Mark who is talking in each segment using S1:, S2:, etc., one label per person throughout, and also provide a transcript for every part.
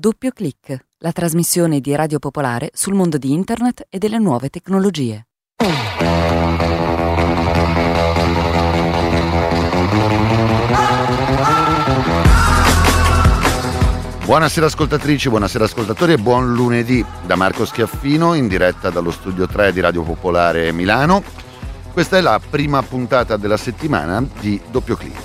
S1: Doppio Clic, la trasmissione di Radio Popolare sul mondo di Internet e delle nuove tecnologie.
S2: Buonasera ascoltatrici, buonasera ascoltatori e buon lunedì da Marco Schiaffino in diretta dallo studio 3 di Radio Popolare Milano. Questa è la prima puntata della settimana di Doppio Clic.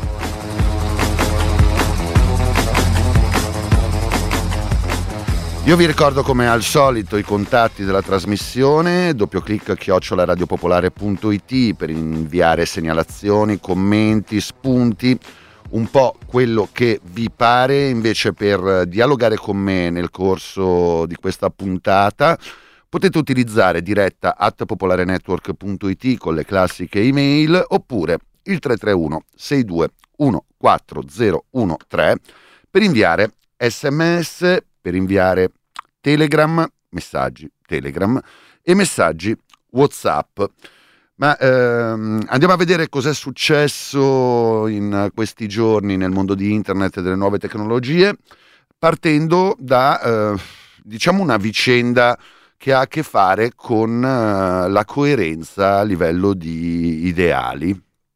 S2: Io vi ricordo come al solito i contatti della trasmissione, doppioclic@radiopopolare.it per inviare segnalazioni, commenti, spunti, un po' quello che vi pare. Invece per dialogare con me nel corso di questa puntata potete utilizzare diretta @popolarenetwork.it con le classiche email oppure il 331 621 4013 per inviare SMS, per inviare Telegram, messaggi Telegram e messaggi WhatsApp. Ma andiamo a vedere cos'è successo in questi giorni nel mondo di Internet e delle nuove tecnologie, partendo da diciamo una vicenda che ha a che fare con la coerenza a livello di ideali.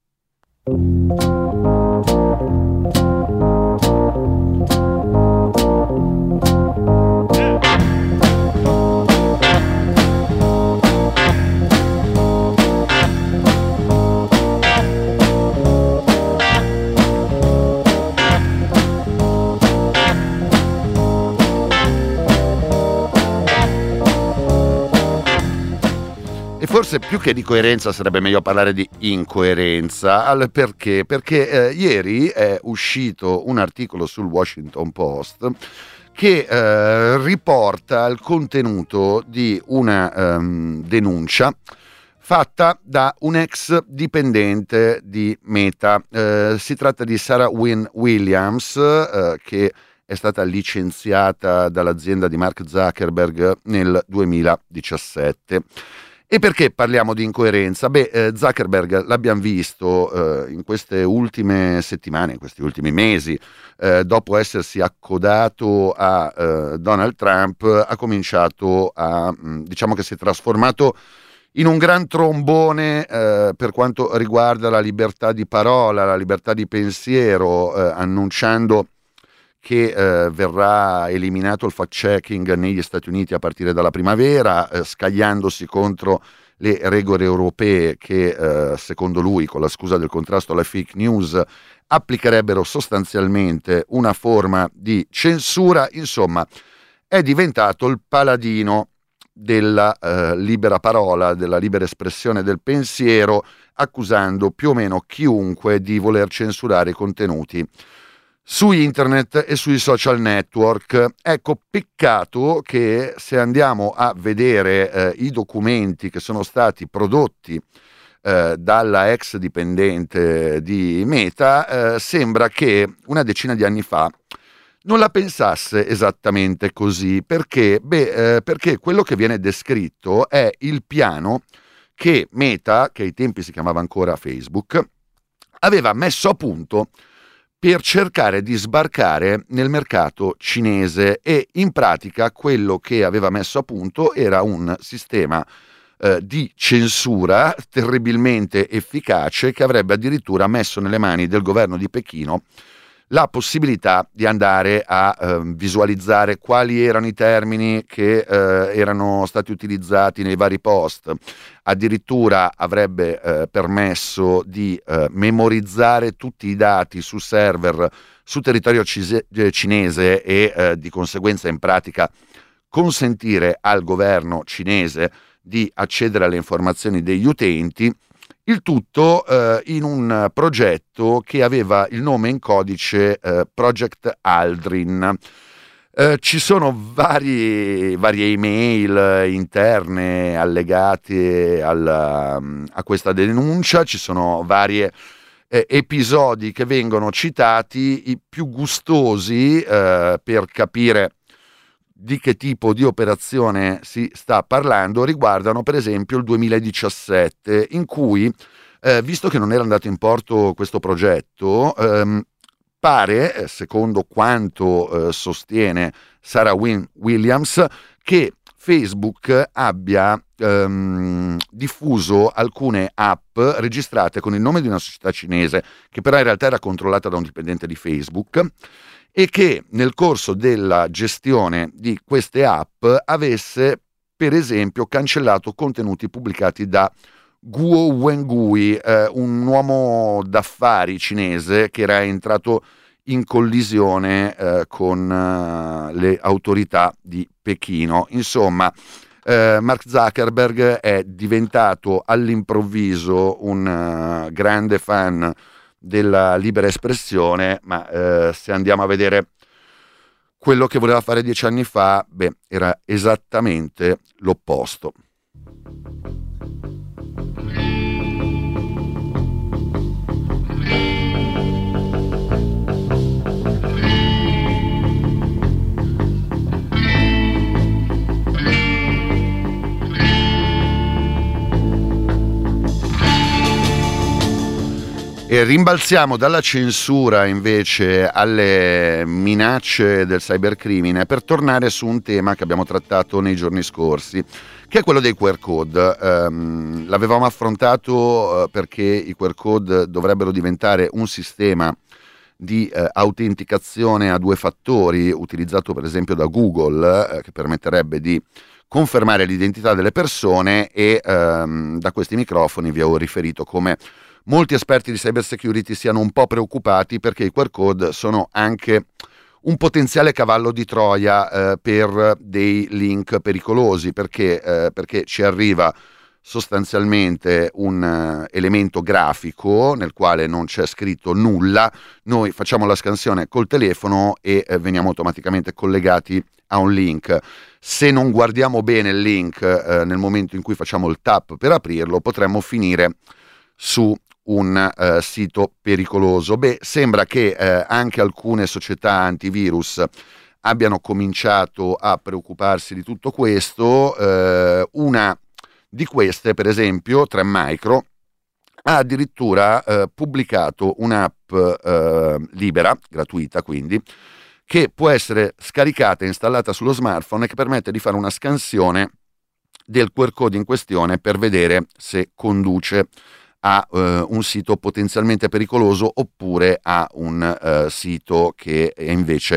S2: Forse più che di coerenza sarebbe meglio parlare di incoerenza. Perché? Perché ieri è uscito un articolo sul Washington Post che riporta il contenuto di una denuncia fatta da un ex dipendente di Meta. Si tratta di Sarah Wynne Williams, che è stata licenziata dall'azienda di Mark Zuckerberg nel 2017. E perché parliamo di incoerenza? Zuckerberg l'abbiamo visto in queste ultime settimane, in questi ultimi mesi, dopo essersi accodato a Donald Trump, ha cominciato diciamo che si è trasformato in un gran trombone per quanto riguarda la libertà di parola, la libertà di pensiero, annunciando che verrà eliminato il fact-checking negli Stati Uniti a partire dalla primavera, scagliandosi contro le regole europee che, secondo lui, con la scusa del contrasto alle fake news, applicherebbero sostanzialmente una forma di censura. Insomma, è diventato il paladino della libera parola, della libera espressione del pensiero, accusando più o meno chiunque di voler censurare i contenuti su internet e sui social network. Ecco, peccato che se andiamo a vedere i documenti che sono stati prodotti dalla ex dipendente di Meta, sembra che una decina di anni fa non la pensasse esattamente così. Perché? Perché quello che viene descritto è il piano che Meta, che ai tempi si chiamava ancora Facebook, aveva messo a punto per cercare di sbarcare nel mercato cinese. E in pratica quello che aveva messo a punto era un sistema di censura terribilmente efficace, che avrebbe addirittura messo nelle mani del governo di Pechino la possibilità di andare a visualizzare quali erano i termini che erano stati utilizzati nei vari post. Addirittura avrebbe permesso di memorizzare tutti i dati su server su territorio cinese e di conseguenza in pratica consentire al governo cinese di accedere alle informazioni degli utenti. Il tutto in un progetto che aveva il nome in codice Project Aldrin. Ci sono varie email interne allegate a questa denuncia, ci sono vari episodi che vengono citati. I più gustosi per capire di che tipo di operazione si sta parlando riguardano per esempio il 2017, in cui visto che non era andato in porto questo progetto, pare, secondo quanto sostiene Sarah Williams, che Facebook abbia diffuso alcune app registrate con il nome di una società cinese, che però in realtà era controllata da un dipendente di Facebook, e che nel corso della gestione di queste app avesse per esempio cancellato contenuti pubblicati da Guo Wengui, un uomo d'affari cinese che era entrato in collisione con le autorità di Pechino. Insomma, Mark Zuckerberg è diventato all'improvviso un grande fan della libera espressione, ma se andiamo a vedere quello che voleva fare 10 anni fa, era esattamente l'opposto. E rimbalziamo dalla censura invece alle minacce del cybercrimine per tornare su un tema che abbiamo trattato nei giorni scorsi, che è quello dei QR code. L'avevamo affrontato perché i QR code dovrebbero diventare un sistema di autenticazione a 2 fattori utilizzato per esempio da Google, che permetterebbe di confermare l'identità delle persone, e da questi microfoni vi ho riferito come molti esperti di cyber security siano un po' preoccupati perché i QR code sono anche un potenziale cavallo di Troia per dei link pericolosi, perché ci arriva sostanzialmente un elemento grafico nel quale non c'è scritto nulla, noi facciamo la scansione col telefono e veniamo automaticamente collegati a un link. Se non guardiamo bene il link nel momento in cui facciamo il tap per aprirlo, potremmo finire su un sito pericoloso. Sembra che anche alcune società antivirus abbiano cominciato a preoccuparsi di tutto questo. Una di queste, per esempio, Trend Micro, ha addirittura pubblicato un'app libera, gratuita quindi, che può essere scaricata e installata sullo smartphone e che permette di fare una scansione del QR code in questione per vedere se conduce a un sito potenzialmente pericoloso oppure a un sito che è invece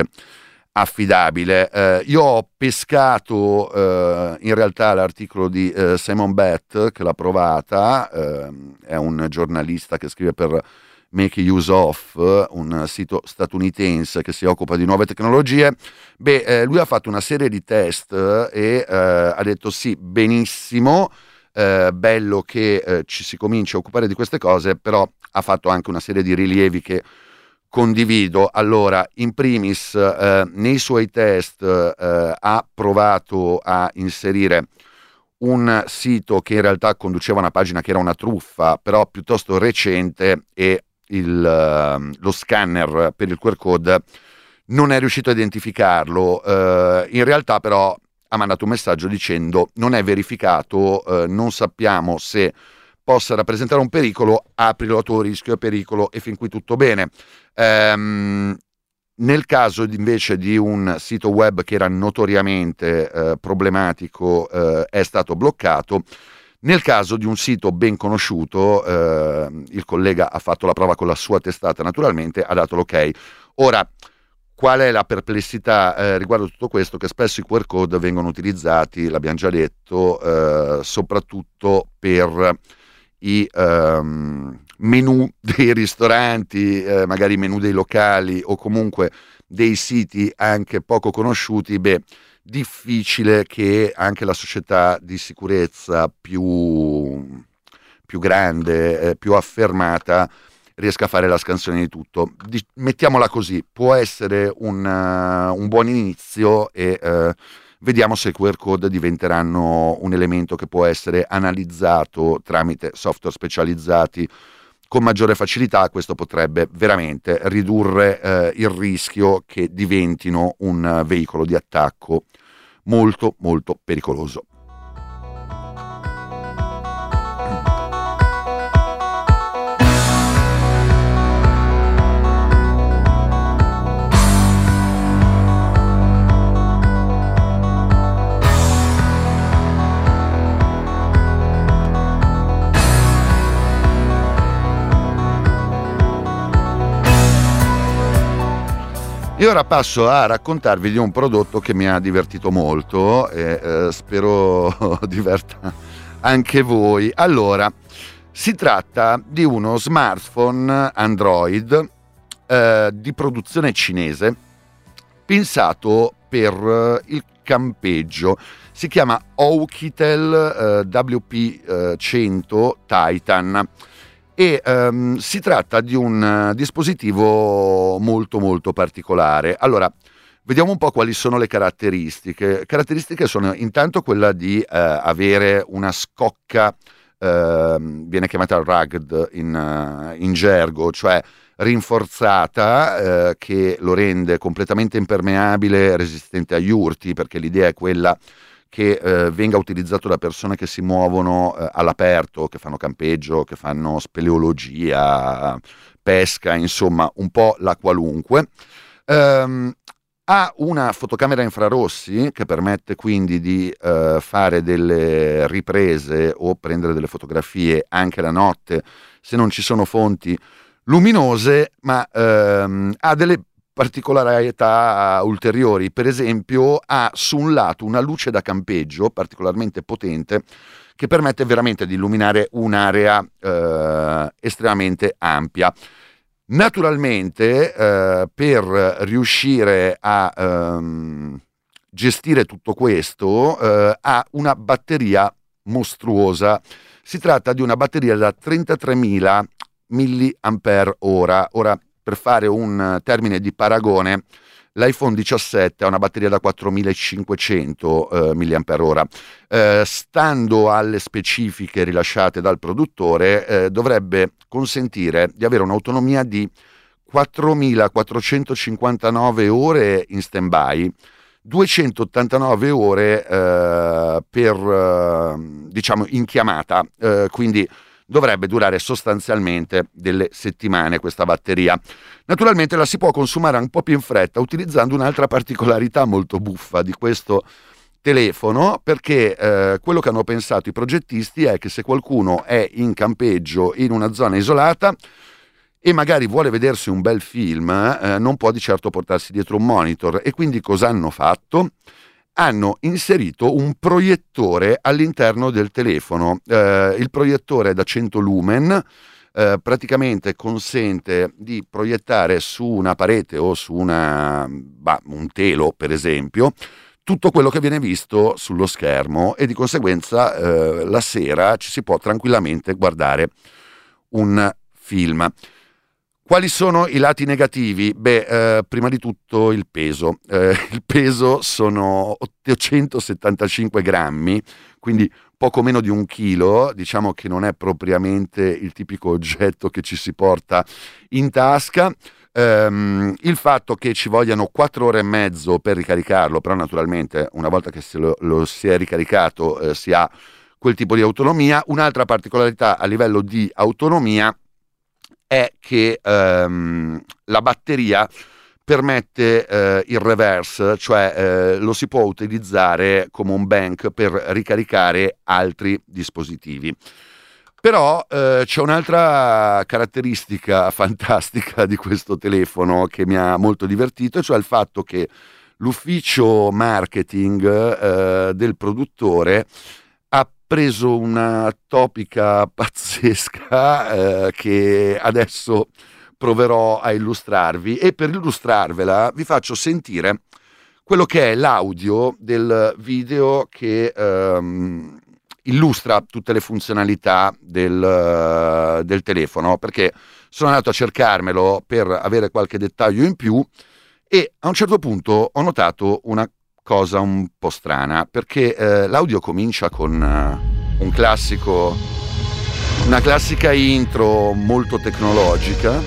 S2: affidabile. Io ho pescato in realtà l'articolo di Simon Bett, che l'ha provata, è un giornalista che scrive per Make Use Of, un sito statunitense che si occupa di nuove tecnologie. Lui ha fatto una serie di test e ha detto sì, benissimo, bello che ci si cominci a occupare di queste cose, però ha fatto anche una serie di rilievi che condivido. Allora, in primis, nei suoi test ha provato a inserire un sito che in realtà conduceva a una pagina che era una truffa, però piuttosto recente, e lo scanner per il QR code non è riuscito a identificarlo. In realtà però ha mandato un messaggio dicendo non è verificato, non sappiamo se possa rappresentare un pericolo, aprilo a tuo rischio e pericolo, e fin qui tutto bene. Nel caso invece di un sito web che era notoriamente problematico, è stato bloccato. Nel caso di un sito ben conosciuto, il collega ha fatto la prova con la sua testata, naturalmente ha dato l'ok. Ora, qual è la perplessità riguardo a tutto questo? Che spesso i QR code vengono utilizzati, l'abbiamo già detto, soprattutto per i menu dei ristoranti, magari i menu dei locali o comunque dei siti anche poco conosciuti. Difficile che anche la società di sicurezza più grande, più affermata, riesca a fare la scansione di tutto. Mettiamola così, può essere un buon inizio, e vediamo se i QR code diventeranno un elemento che può essere analizzato tramite software specializzati con maggiore facilità. Questo potrebbe veramente ridurre il rischio che diventino un veicolo di attacco molto molto pericoloso. E ora passo a raccontarvi di un prodotto che mi ha divertito molto e spero diverta anche voi. Allora, si tratta di uno smartphone Android di produzione cinese pensato per il campeggio. Si chiama Oukitel WP100 Titan e si tratta di un dispositivo molto molto particolare. Allora, vediamo un po' quali sono le caratteristiche. Caratteristiche sono intanto quella di avere una scocca, viene chiamata rugged in gergo, cioè rinforzata, che lo rende completamente impermeabile, resistente agli urti, perché l'idea è quella che venga utilizzato da persone che si muovono all'aperto, che fanno campeggio, che fanno speleologia, pesca, insomma un po' la qualunque. Ha una fotocamera infrarossi che permette quindi di fare delle riprese o prendere delle fotografie anche la notte se non ci sono fonti luminose, ma ha delle particolarità ulteriori. Per esempio ha su un lato una luce da campeggio particolarmente potente che permette veramente di illuminare un'area estremamente ampia. Naturalmente per riuscire a gestire tutto questo ha una batteria mostruosa. Si tratta di una batteria da 33.000 mAh. Ora, per fare un termine di paragone, l'iPhone 17 ha una batteria da 4.500 mAh. Stando alle specifiche rilasciate dal produttore, dovrebbe consentire di avere un'autonomia di 4.459 ore in stand-by, 289 ore per diciamo in chiamata, quindi dovrebbe durare sostanzialmente delle settimane questa batteria. Naturalmente la si può consumare un po' più in fretta utilizzando un'altra particolarità molto buffa di questo telefono, perché quello che hanno pensato i progettisti è che se qualcuno è in campeggio in una zona isolata e magari vuole vedersi un bel film, non può di certo portarsi dietro un monitor, e quindi cosa hanno fatto? Hanno inserito un proiettore all'interno del telefono. Il proiettore è da 100 lumen, praticamente consente di proiettare su una parete o su un telo, per esempio, tutto quello che viene visto sullo schermo, e di conseguenza la sera ci si può tranquillamente guardare un film. Quali sono i lati negativi? Prima di tutto il peso. Il peso sono 875 grammi, quindi poco meno di 1 chilo. Diciamo che non è propriamente il tipico oggetto che ci si porta in tasca. Il fatto che ci vogliano 4 ore e mezzo per ricaricarlo, però naturalmente una volta che lo si è ricaricato si ha quel tipo di autonomia. Un'altra particolarità a livello di autonomia è che la batteria permette il reverse, cioè lo si può utilizzare come un bank per ricaricare altri dispositivi. Però c'è un'altra caratteristica fantastica di questo telefono che mi ha molto divertito, cioè il fatto che l'ufficio marketing del produttore ha preso una topica pazzesca che adesso proverò a illustrarvi, e per illustrarvela vi faccio sentire quello che è l'audio del video che illustra tutte le funzionalità del telefono, perché sono andato a cercarmelo per avere qualche dettaglio in più, e a un certo punto ho notato una cosa un po' strana, perché l'audio comincia con una classica intro molto tecnologica,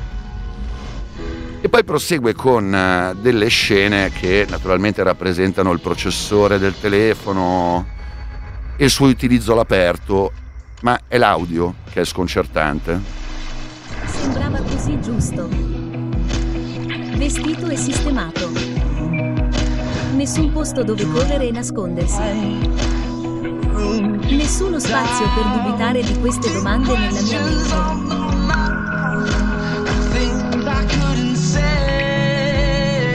S2: e poi prosegue con delle scene che naturalmente rappresentano il processore del telefono e il suo utilizzo all'aperto, ma è l'audio che è sconcertante.
S3: Sembrava così giusto, vestito e sistemato, nessun posto dove correre e nascondersi, nessuno spazio per dubitare di queste domande nella mia mente.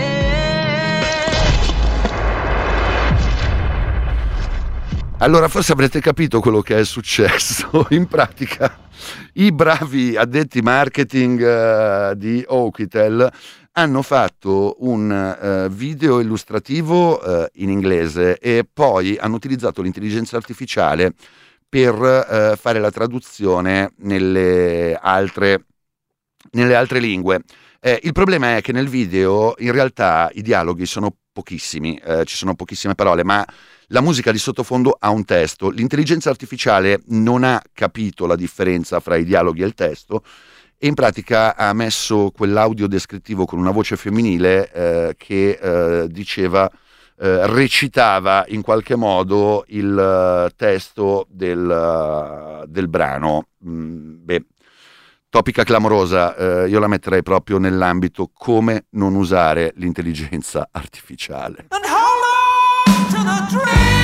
S2: Allora, forse avrete capito quello che è successo. In pratica, i bravi addetti marketing di Oukitel hanno fatto un video illustrativo in inglese e poi hanno utilizzato l'intelligenza artificiale per fare la traduzione nelle altre lingue. Il problema è che nel video in realtà i dialoghi sono pochissimi, ci sono pochissime parole, ma la musica di sottofondo ha un testo. L'intelligenza artificiale non ha capito la differenza fra i dialoghi e il testo e in pratica ha messo quell'audio descrittivo con una voce femminile che recitava in qualche modo il testo del brano. Topica clamorosa, io la metterei proprio nell'ambito come non usare l'intelligenza artificiale. And hold on to the dream.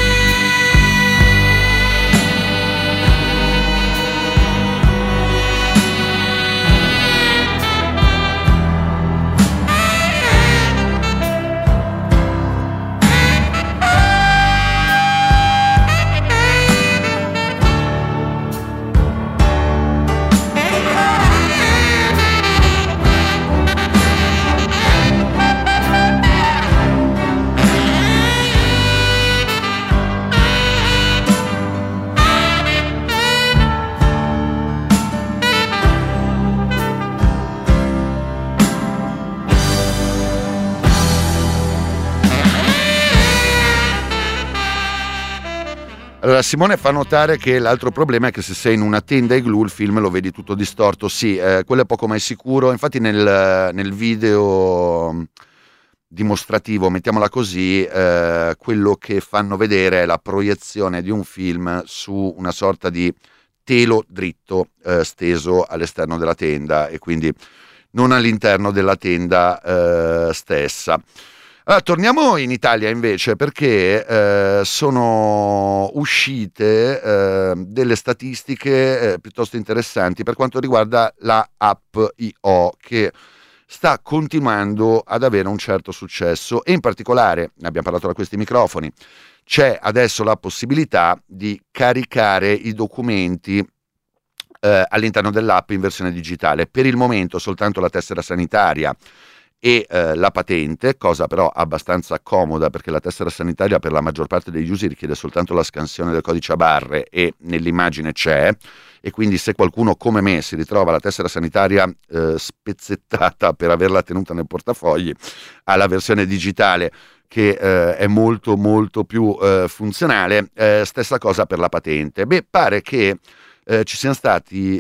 S2: Allora, Simone fa notare che l'altro problema è che se sei in una tenda igloo il film lo vedi tutto distorto. Sì, quello è poco mai sicuro. Infatti nel video dimostrativo, mettiamola così, quello che fanno vedere è la proiezione di un film su una sorta di telo dritto steso all'esterno della tenda e quindi non all'interno della tenda stessa. Allora, torniamo in Italia invece perché sono uscite delle statistiche piuttosto interessanti per quanto riguarda la app IO che sta continuando ad avere un certo successo e in particolare, ne abbiamo parlato da questi microfoni, c'è adesso la possibilità di caricare i documenti all'interno dell'app in versione digitale. Per il momento soltanto la tessera sanitaria e la patente, cosa però abbastanza comoda perché la tessera sanitaria per la maggior parte degli usi richiede soltanto la scansione del codice a barre e nell'immagine c'è, e quindi se qualcuno come me si ritrova la tessera sanitaria spezzettata per averla tenuta nel portafogli, ha la versione digitale che è molto molto più funzionale. Stessa cosa per la patente. Pare che ci siano stati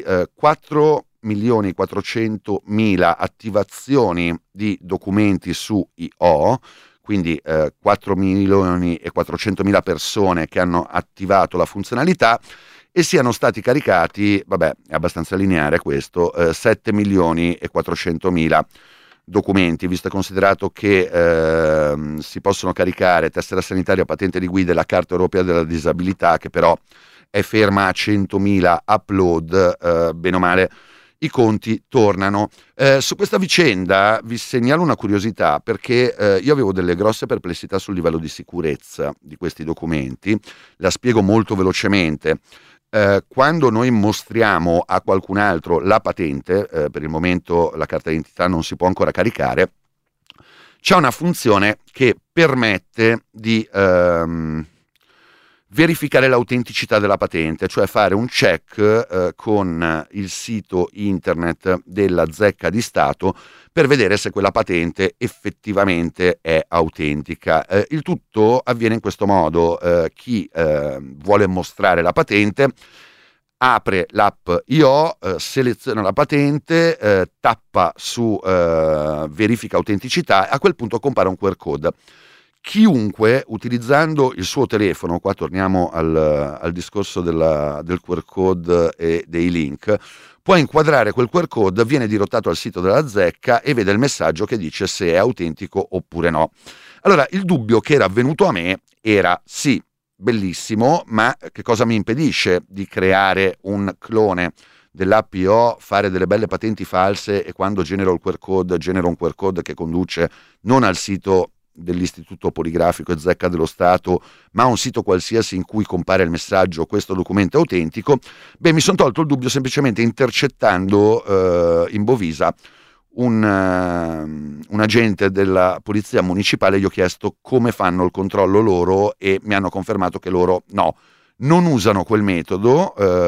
S2: 4.400.000 attivazioni di documenti su IO, quindi 4.400.000 persone che hanno attivato la funzionalità e siano stati caricati, vabbè, è abbastanza lineare questo, 7.400.000 documenti, visto e considerato che si possono caricare tessera sanitaria, patente di guida e la carta europea della disabilità, che però è ferma a 100.000 upload, bene o male i conti tornano. Su questa vicenda vi segnalo una curiosità perché io avevo delle grosse perplessità sul livello di sicurezza di questi documenti, la spiego molto velocemente. Quando noi mostriamo a qualcun altro la patente, per il momento la carta d'identità non si può ancora caricare, c'è una funzione che permette di verificare l'autenticità della patente, cioè fare un check con il sito internet della Zecca di Stato per vedere se quella patente effettivamente è autentica. Il tutto avviene in questo modo: chi vuole mostrare la patente apre l'app IO, seleziona la patente, tappa su verifica autenticità e a quel punto compare un QR code. Chiunque, utilizzando il suo telefono, qua torniamo al discorso del QR code e dei link, può inquadrare quel QR code, viene dirottato al sito della Zecca e vede il messaggio che dice se è autentico oppure no. Allora, il dubbio che era venuto a me era: sì, bellissimo, ma che cosa mi impedisce di creare un clone dell'app IO, fare delle belle patenti false e quando genero il QR code, genero un QR code che conduce non al sito dell'Istituto Poligrafico e Zecca dello Stato, ma un sito qualsiasi in cui compare il messaggio "questo documento è autentico", mi sono tolto il dubbio semplicemente intercettando in Bovisa un agente della polizia municipale. Gli ho chiesto come fanno il controllo loro e mi hanno confermato che loro non usano quel metodo,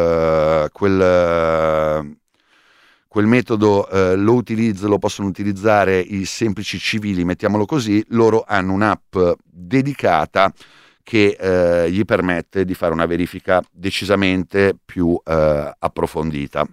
S2: quel metodo lo possono utilizzare i semplici civili, mettiamolo così. Loro hanno un'app dedicata che gli permette di fare una verifica decisamente più approfondita.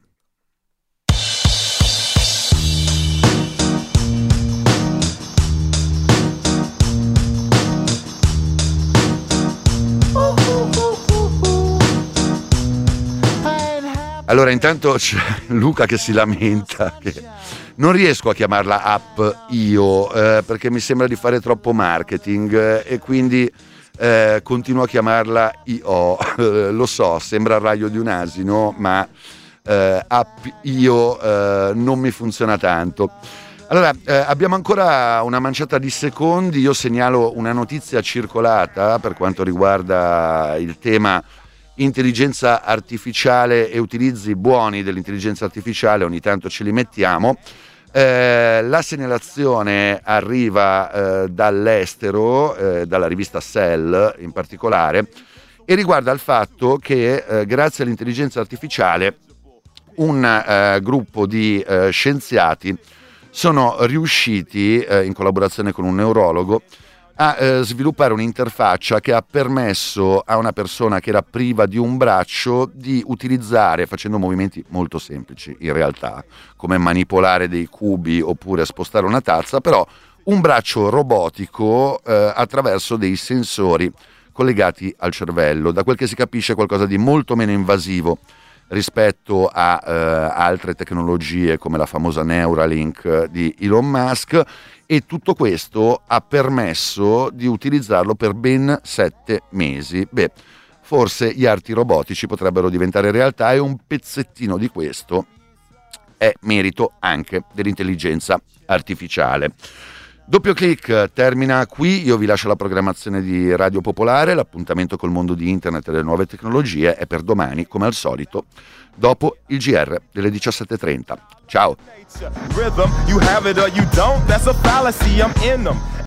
S2: Allora, intanto c'è Luca che si lamenta che non riesco a chiamarla app io perché mi sembra di fare troppo marketing e quindi continuo a chiamarla io. Lo so, sembra il raglio di un asino, ma app io non mi funziona tanto. Allora, abbiamo ancora una manciata di secondi. Io segnalo una notizia circolata per quanto riguarda il tema intelligenza artificiale e utilizzi buoni dell'intelligenza artificiale. Ogni tanto ce li mettiamo. La segnalazione arriva dall'estero, dalla rivista Cell in particolare, e riguarda il fatto che grazie all'intelligenza artificiale un gruppo di scienziati sono riusciti, in collaborazione con un neurologo, a sviluppare un'interfaccia che ha permesso a una persona che era priva di un braccio di utilizzare, facendo movimenti molto semplici in realtà, come manipolare dei cubi oppure spostare una tazza, però un braccio robotico attraverso dei sensori collegati al cervello. Da quel che si capisce qualcosa di molto meno invasivo rispetto a altre tecnologie come la famosa Neuralink di Elon Musk, e tutto questo ha permesso di utilizzarlo per ben 7 mesi. Forse gli arti robotici potrebbero diventare realtà, e un pezzettino di questo è merito anche dell'intelligenza artificiale. Doppio Click termina qui. Io vi lascio la programmazione di Radio Popolare. L'appuntamento col mondo di internet e delle nuove tecnologie è per domani, come al solito, dopo il GR delle 17:30. Ciao.